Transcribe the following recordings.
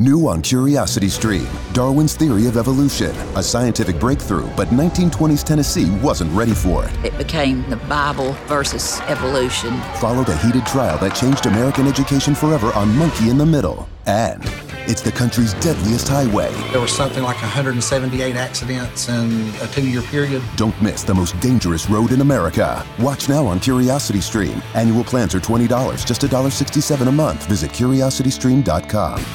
New on Curiosity Stream, Darwin's Theory of Evolution, a scientific breakthrough, but 1920s Tennessee wasn't ready for it. It became the Bible versus evolution. Followed a heated trial that changed American education forever on Monkey in the Middle. And it's the country's deadliest highway. There was something like 178 accidents in a 2-year period. Don't miss the most dangerous road in America. Watch now on Curiosity Stream. Annual plans are $20, just $1.67 a month. Visit curiositystream.com.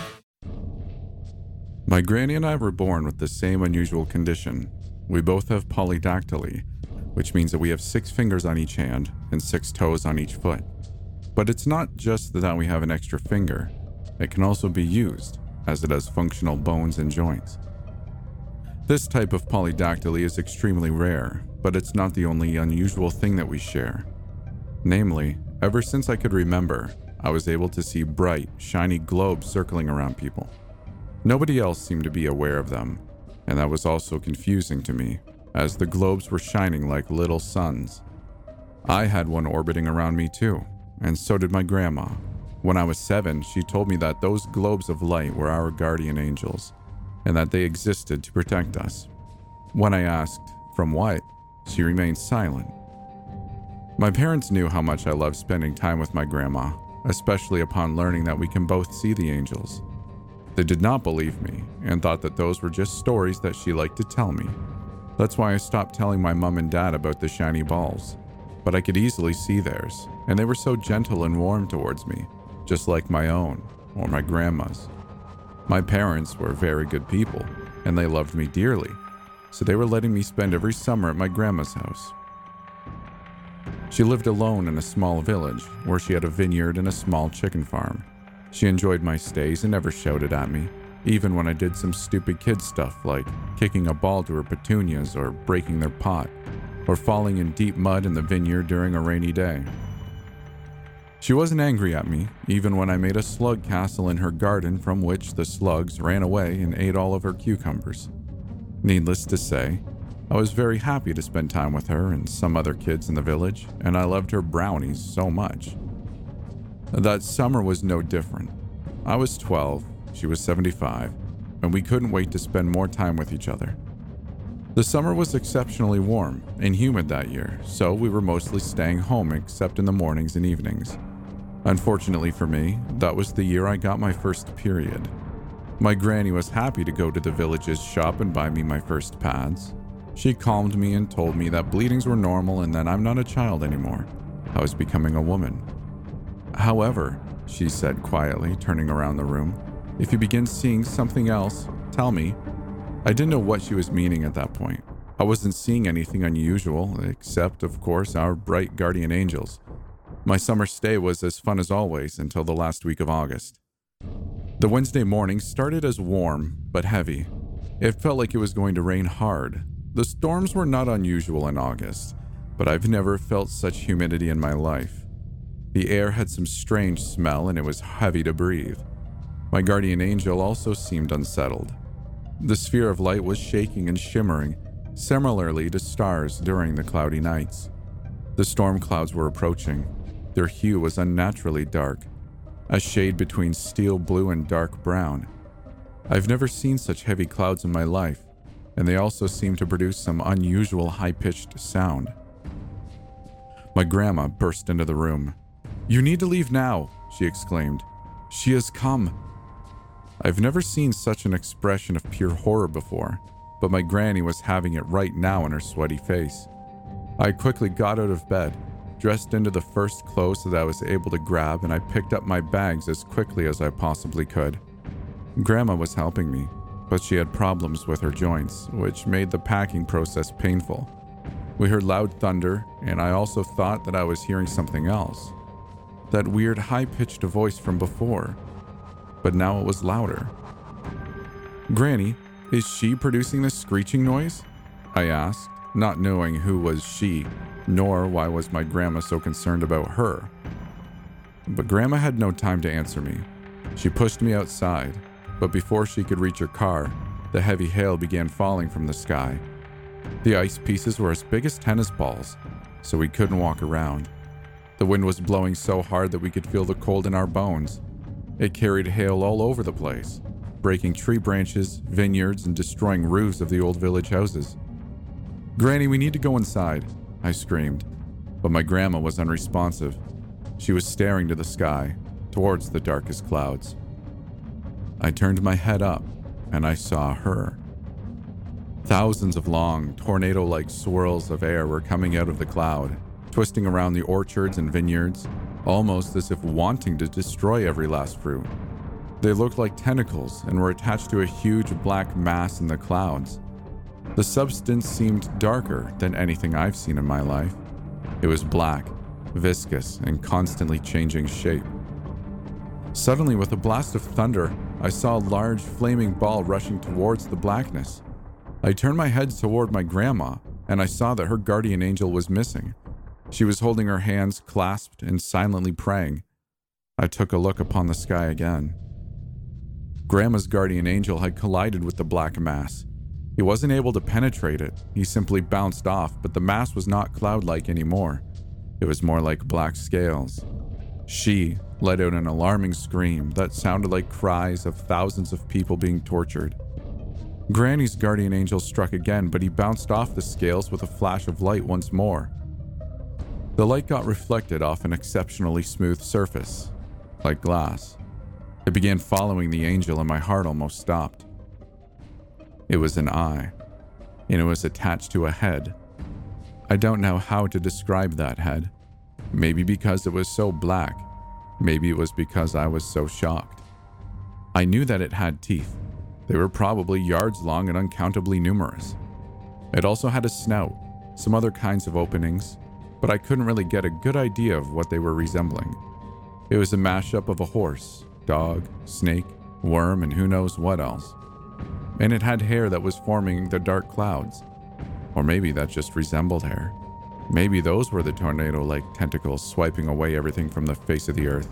My granny and I were born with the same unusual condition. We both have polydactyly, which means that we have 6 fingers on each hand and 6 toes on each foot. But it's not just that we have an extra finger. It can also be used, as it has functional bones and joints. This type of polydactyly is extremely rare, but it's not the only unusual thing that we share. Namely, ever since I could remember, I was able to see bright, shiny globes circling around people. Nobody else seemed to be aware of them, and that was also confusing to me, as the globes were shining like little suns. I had one orbiting around me too, and so did my grandma. When I was 7, she told me that those globes of light were our guardian angels, and that they existed to protect us. When I asked, from what, she remained silent. My parents knew how much I loved spending time with my grandma, especially upon learning that we can both see the angels. They did not believe me and thought that those were just stories that she liked to tell me. That's why I stopped telling my mom and dad about the shiny balls. But I could easily see theirs, and they were so gentle and warm towards me, just like my own or my grandma's. My parents were very good people, and they loved me dearly, so they were letting me spend every summer at my grandma's house. She lived alone in a small village where she had a vineyard and a small chicken farm. She enjoyed my stays and never shouted at me, even when I did some stupid kid stuff like kicking a ball to her petunias or breaking their pot, or falling in deep mud in the vineyard during a rainy day. She wasn't angry at me, even when I made a slug castle in her garden from which the slugs ran away and ate all of her cucumbers. Needless to say, I was very happy to spend time with her and some other kids in the village, and I loved her brownies so much. That summer was no different. I was 12, she was 75, and we couldn't wait to spend more time with each other. The summer was exceptionally warm and humid that year, so we were mostly staying home except in the mornings and evenings. Unfortunately for me, that was the year I got my first period. My granny was happy to go to the village's shop and buy me my first pads. She calmed me and told me that bleedings were normal and that I'm not a child anymore. I was becoming a woman. However, she said quietly, turning around the room, if you begin seeing something else, tell me. I didn't know what she was meaning at that point. I wasn't seeing anything unusual, except, of course, our bright guardian angels. My summer stay was as fun as always until the last week of August. The Wednesday morning started as warm, but heavy. It felt like it was going to rain hard. The storms were not unusual in August, but I've never felt such humidity in my life. The air had some strange smell and it was heavy to breathe. My guardian angel also seemed unsettled. The sphere of light was shaking and shimmering, similarly to stars during the cloudy nights. The storm clouds were approaching. Their hue was unnaturally dark, a shade between steel blue and dark brown. I've never seen such heavy clouds in my life, and they also seemed to produce some unusual high-pitched sound. My grandma burst into the room. "You need to leave now," she exclaimed. "She has come." I've never seen such an expression of pure horror before, but my granny was having it right now in her sweaty face. I quickly got out of bed, dressed into the first clothes that I was able to grab, and I picked up my bags as quickly as I possibly could. Grandma was helping me, but she had problems with her joints, which made the packing process painful. We heard loud thunder, and I also thought that I was hearing something else. That weird high-pitched voice from before, but now it was louder. "Granny, is she producing this screeching noise?" I asked, not knowing who was she, nor why was my grandma so concerned about her. But Grandma had no time to answer me. She pushed me outside, but before she could reach her car, the heavy hail began falling from the sky. The ice pieces were as big as tennis balls, so we couldn't walk around. The wind was blowing so hard that we could feel the cold in our bones. It carried hail all over the place, breaking tree branches, vineyards, and destroying roofs of the old village houses. "Granny, we need to go inside," I screamed, but my grandma was unresponsive. She was staring to the sky, towards the darkest clouds. I turned my head up, and I saw her. Thousands of long, tornado-like swirls of air were coming out of the cloud, twisting around the orchards and vineyards, almost as if wanting to destroy every last fruit. They looked like tentacles and were attached to a huge black mass in the clouds. The substance seemed darker than anything I've seen in my life. It was black, viscous, and constantly changing shape. Suddenly, with a blast of thunder, I saw a large flaming ball rushing towards the blackness. I turned my head toward my grandma, and I saw that her guardian angel was missing. She was holding her hands clasped and silently praying. I took a look upon the sky again. Grandma's guardian angel had collided with the black mass. He wasn't able to penetrate it. He simply bounced off, but the mass was not cloud-like anymore. It was more like black scales. She let out an alarming scream that sounded like cries of thousands of people being tortured. Granny's guardian angel struck again, but he bounced off the scales with a flash of light once more. The light got reflected off an exceptionally smooth surface, like glass. It began following the angel, and my heart almost stopped. It was an eye, and it was attached to a head. I don't know how to describe that head. Maybe because it was so black. Maybe it was because I was so shocked. I knew that it had teeth. They were probably yards long and uncountably numerous. It also had a snout, some other kinds of openings, but I couldn't really get a good idea of what they were resembling. It was a mashup of a horse, dog, snake, worm, and who knows what else. And it had hair that was forming the dark clouds. Or maybe that just resembled hair. Maybe those were the tornado-like tentacles swiping away everything from the face of the earth.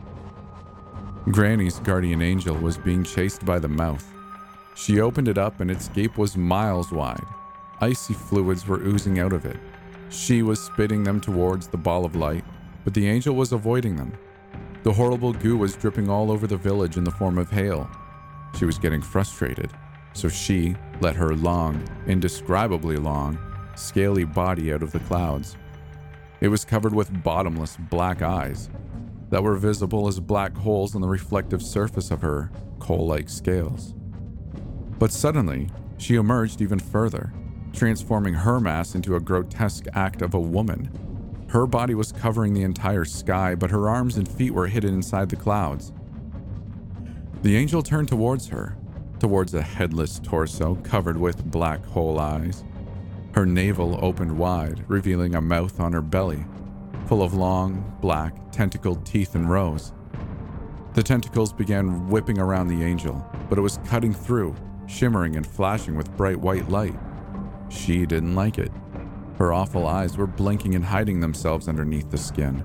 Granny's guardian angel was being chased by the mouth. She opened it up and its gape was miles wide. Icy fluids were oozing out of it. She was spitting them towards the ball of light, but the angel was avoiding them. The horrible goo was dripping all over the village in the form of hail. She was getting frustrated, so she let her long, indescribably long, scaly body out of the clouds. It was covered with bottomless black eyes that were visible as black holes on the reflective surface of her coal-like scales. But suddenly, she emerged even further, transforming her mass into a grotesque act of a woman. Her body was covering the entire sky, but her arms and feet were hidden inside the clouds. The angel turned towards her, towards a headless torso covered with black hole eyes. Her navel opened wide, revealing a mouth on her belly, full of long, black, tentacled teeth in rows. The tentacles began whipping around the angel, but it was cutting through, shimmering and flashing with bright white light. She didn't like it. Her awful eyes were blinking and hiding themselves underneath the skin.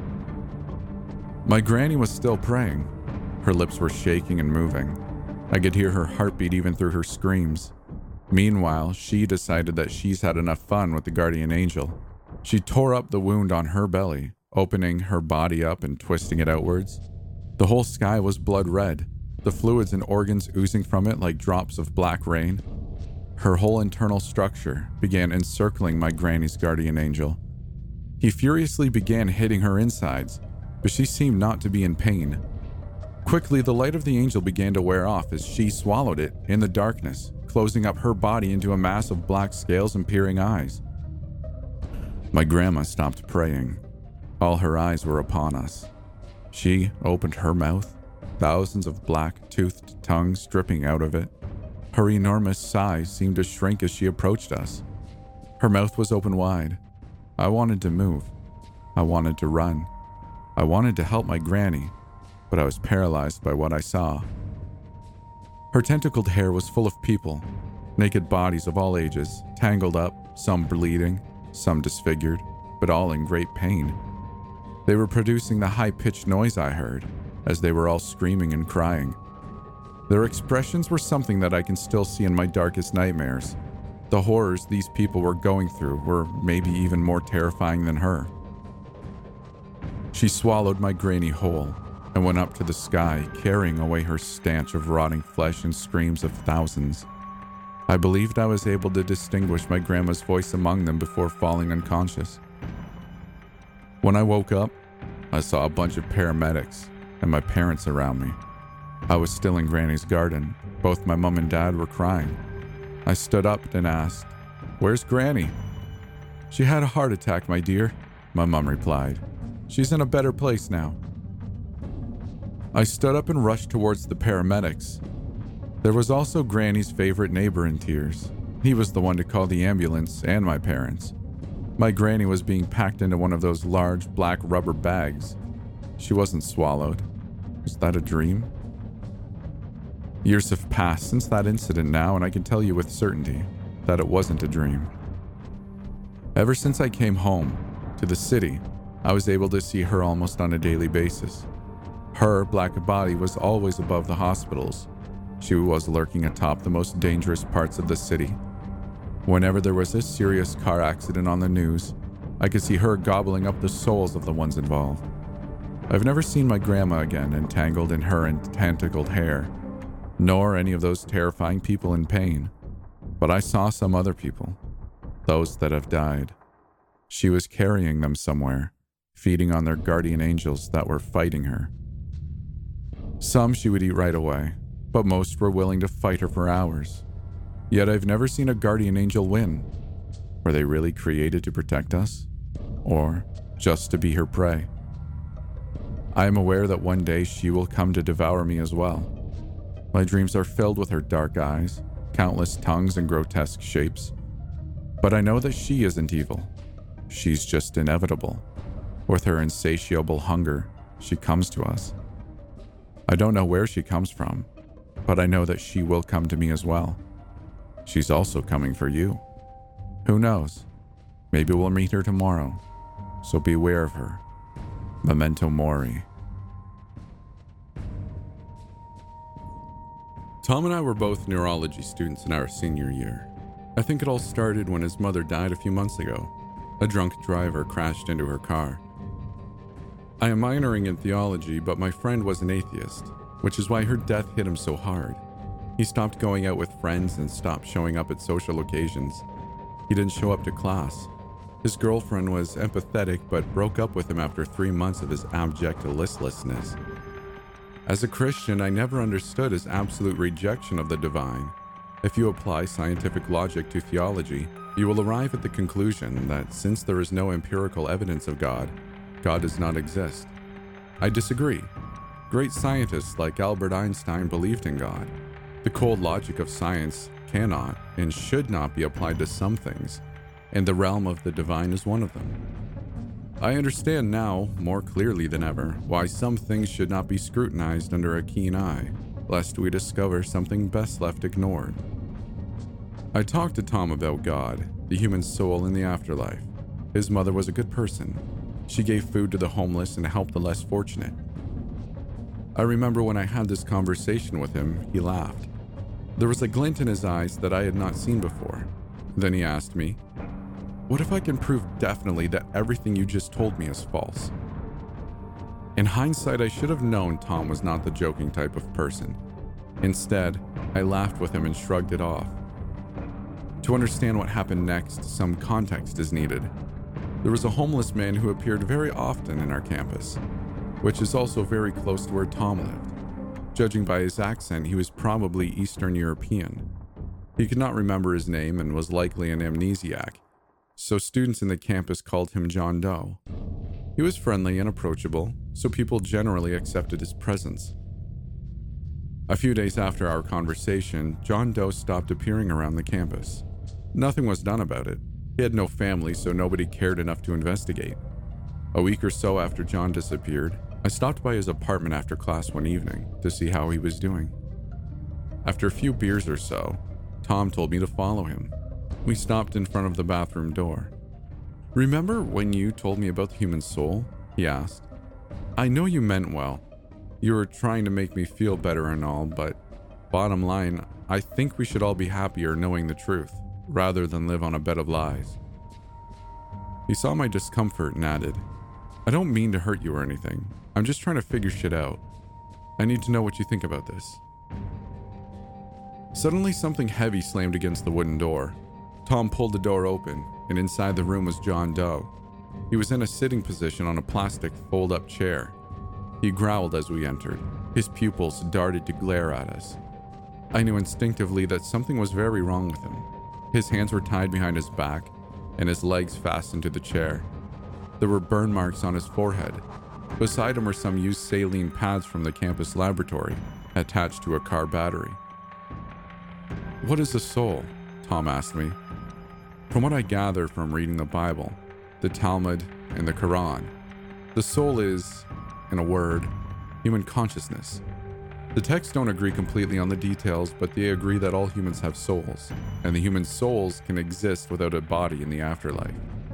My granny was still praying. Her lips were shaking and moving. I could hear her heartbeat even through her screams. Meanwhile, she decided that she's had enough fun with the guardian angel. She tore up the wound on her belly, opening her body up and twisting it outwards. The whole sky was blood red, the fluids and organs oozing from it like drops of black rain. Her whole internal structure began encircling my granny's guardian angel. He furiously began hitting her insides, but she seemed not to be in pain. Quickly, the light of the angel began to wear off as she swallowed it in the darkness, closing up her body into a mass of black scales and peering eyes. My grandma stopped praying. All her eyes were upon us. She opened her mouth, thousands of black-toothed tongues dripping out of it. Her enormous size seemed to shrink as she approached us. Her mouth was open wide. I wanted to move. I wanted to run. I wanted to help my granny, but I was paralyzed by what I saw. Her tentacled hair was full of people, naked bodies of all ages, tangled up, some bleeding, some disfigured, but all in great pain. They were producing the high-pitched noise I heard, as they were all screaming and crying. Their expressions were something that I can still see in my darkest nightmares. The horrors these people were going through were maybe even more terrifying than her. She swallowed my granny whole, and went up to the sky, carrying away her stench of rotting flesh and screams of thousands. I believed I was able to distinguish my grandma's voice among them before falling unconscious. When I woke up, I saw a bunch of paramedics and my parents around me. I was still in Granny's garden. Both my mom and dad were crying. I stood up and asked, "Where's Granny?" "She had a heart attack, my dear," my mom replied. "She's in a better place now." I stood up and rushed towards the paramedics. There was also Granny's favorite neighbor in tears. He was the one to call the ambulance and my parents. My Granny was being packed into one of those large black rubber bags. She wasn't swallowed. Was that a dream? Years have passed since that incident now, and I can tell you with certainty that it wasn't a dream. Ever since I came home to the city, I was able to see her almost on a daily basis. Her black body was always above the hospitals. She was lurking atop the most dangerous parts of the city. Whenever there was a serious car accident on the news, I could see her gobbling up the souls of the ones involved. I've never seen my grandma again entangled in her tentacled hair, nor any of those terrifying people in pain. But I saw some other people, those that have died. She was carrying them somewhere, feeding on their guardian angels that were fighting her. Some she would eat right away, but most were willing to fight her for hours. Yet I've never seen a guardian angel win. Were they really created to protect us? Or just to be her prey? I am aware that one day she will come to devour me as well. My dreams are filled with her dark eyes, countless tongues, and grotesque shapes. But I know that she isn't evil. She's just inevitable. With her insatiable hunger, she comes to us. I don't know where she comes from, but I know that she will come to me as well. She's also coming for you. Who knows? Maybe we'll meet her tomorrow, so beware of her. Memento Mori. Tom and I were both neurology students in our senior year. I think it all started when his mother died a few months ago. A drunk driver crashed into her car. I am minoring in theology, but my friend was an atheist, which is why her death hit him so hard. He stopped going out with friends and stopped showing up at social occasions. He didn't show up to class. His girlfriend was empathetic but broke up with him after 3 months of his abject listlessness. As a Christian, I never understood his absolute rejection of the divine. If you apply scientific logic to theology, you will arrive at the conclusion that since there is no empirical evidence of God, God does not exist. I disagree. Great scientists like Albert Einstein believed in God. The cold logic of science cannot and should not be applied to some things, and the realm of the divine is one of them. I understand now, more clearly than ever, why some things should not be scrutinized under a keen eye, lest we discover something best left ignored. I talked to Tom about God, the human soul in the afterlife. His mother was a good person. She gave food to the homeless and helped the less fortunate. I remember when I had this conversation with him, he laughed. There was a glint in his eyes that I had not seen before. Then he asked me, "What if I can prove definitely that everything you just told me is false?" In hindsight, I should have known Tom was not the joking type of person. Instead, I laughed with him and shrugged it off. To understand what happened next, some context is needed. There was a homeless man who appeared very often in our campus, which is also very close to where Tom lived. Judging by his accent, he was probably Eastern European. He could not remember his name and was likely an amnesiac, so students in the campus called him John Doe. He was friendly and approachable, so people generally accepted his presence. A few days after our conversation, John Doe stopped appearing around the campus. Nothing was done about it. He had no family, so nobody cared enough to investigate. A week or so after John disappeared, I stopped by his apartment after class one evening to see how he was doing. After a few beers or so, Tom told me to follow him. We stopped in front of the bathroom door. "Remember when you told me about the human soul?" he asked. "I know you meant well. You were trying to make me feel better and all, but bottom line, I think we should all be happier knowing the truth, rather than live on a bed of lies." He saw my discomfort and added, "I don't mean to hurt you or anything. I'm just trying to figure shit out. I need to know what you think about this. Suddenly, something heavy slammed against the wooden door. Tom pulled the door open, and inside the room was John Doe. He was in a sitting position on a plastic fold-up chair. He growled as we entered. His pupils darted to glare at us. I knew instinctively that something was very wrong with him. His hands were tied behind his back, and his legs fastened to the chair. There were burn marks on his forehead. Beside him were some used saline pads from the campus laboratory, attached to a car battery. "What is a soul?" Tom asked me. From what I gathered from reading the Bible, the Talmud, and the Quran, the soul is, in a word, human consciousness. The texts don't agree completely on the details, but they agree that all humans have souls, and the human souls can exist without a body in the afterlife.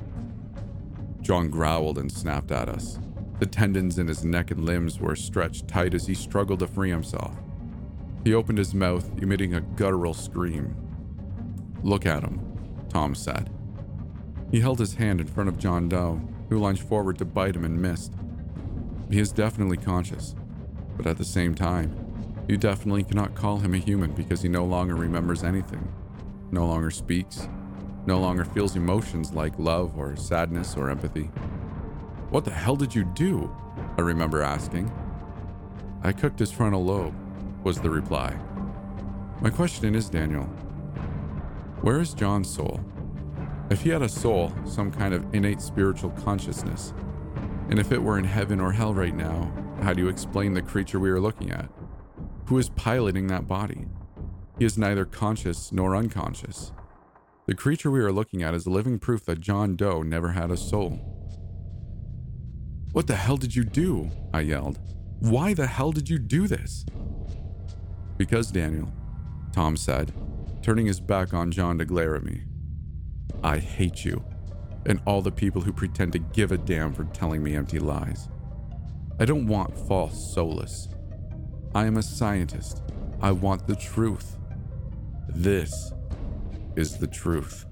John growled and snapped at us. The tendons in his neck and limbs were stretched tight as he struggled to free himself. He opened his mouth, emitting a guttural scream. "Look at him," Tom said. He held his hand in front of John Doe, who lunged forward to bite him and missed. He is definitely conscious, but at the same time, you definitely cannot call him a human because he no longer remembers anything, no longer speaks, no longer feels emotions like love or sadness or empathy. "What the hell did you do?" I remember asking. "I cooked his frontal lobe," was the reply. My question is, Daniel, where is John's soul? If he had a soul, some kind of innate spiritual consciousness, and if it were in heaven or hell right now, how do you explain the creature we are looking at? Who is piloting that body? He is neither conscious nor unconscious. The creature we are looking at is living proof that John Doe never had a soul. "What the hell did you do?" I yelled. "Why the hell did you do this?" "Because, Daniel," Tom said, turning his back on John to glare at me, "I hate you, and all the people who pretend to give a damn for telling me empty lies. I don't want false solace. I am a scientist. I want the truth. This is the truth."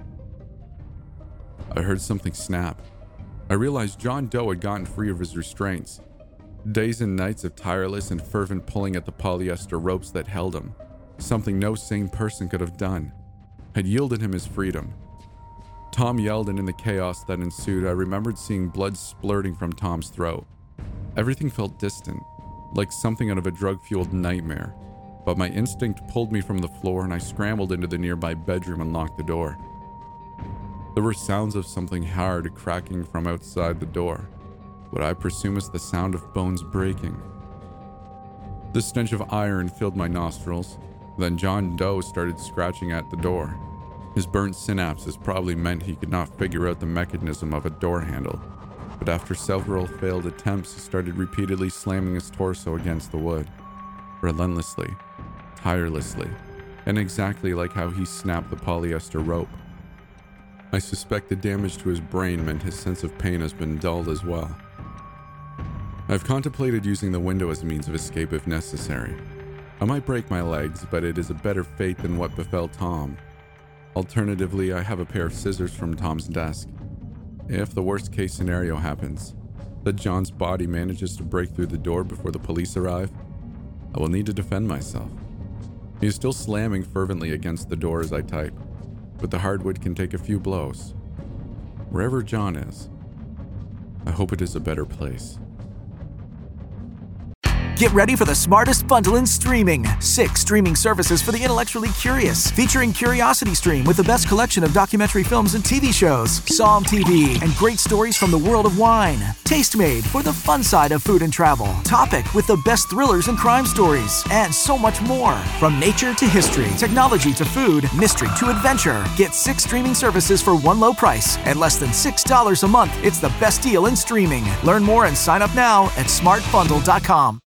I heard something snap. I realized John Doe had gotten free of his restraints. Days and nights of tireless and fervent pulling at the polyester ropes that held him, something no sane person could have done, had yielded him his freedom. Tom yelled, and in the chaos that ensued, I remembered seeing blood splurting from Tom's throat. Everything felt distant, like something out of a drug-fueled nightmare, but my instinct pulled me from the floor and I scrambled into the nearby bedroom and locked the door. There were sounds of something hard cracking from outside the door, what I presume is the sound of bones breaking. The stench of iron filled my nostrils. Then John Doe started scratching at the door. His burnt synapses probably meant he could not figure out the mechanism of a door handle, but after several failed attempts, he started repeatedly slamming his torso against the wood, relentlessly, tirelessly, and exactly like how he snapped the polyester rope. I suspect the damage to his brain meant his sense of pain has been dulled as well. I've contemplated using the window as a means of escape if necessary. I might break my legs, but it is a better fate than what befell Tom. Alternatively, I have a pair of scissors from Tom's desk. If the worst case scenario happens, that John's body manages to break through the door before the police arrive, I will need to defend myself. He is still slamming fervently against the door as I type, but the hardwood can take a few blows. Wherever John is, I hope it is a better place. Get ready for the smartest bundle in streaming. 6 streaming services for the intellectually curious. Featuring Curiosity Stream with the best collection of documentary films and TV shows. Psalm TV and great stories from the world of wine. Tastemade for the fun side of food and travel. Topic with the best thrillers and crime stories. And so much more. From nature to history, technology to food, mystery to adventure. Get 6 streaming services for one low price. At less than $6 a month, it's the best deal in streaming. Learn more and sign up now at smartbundle.com.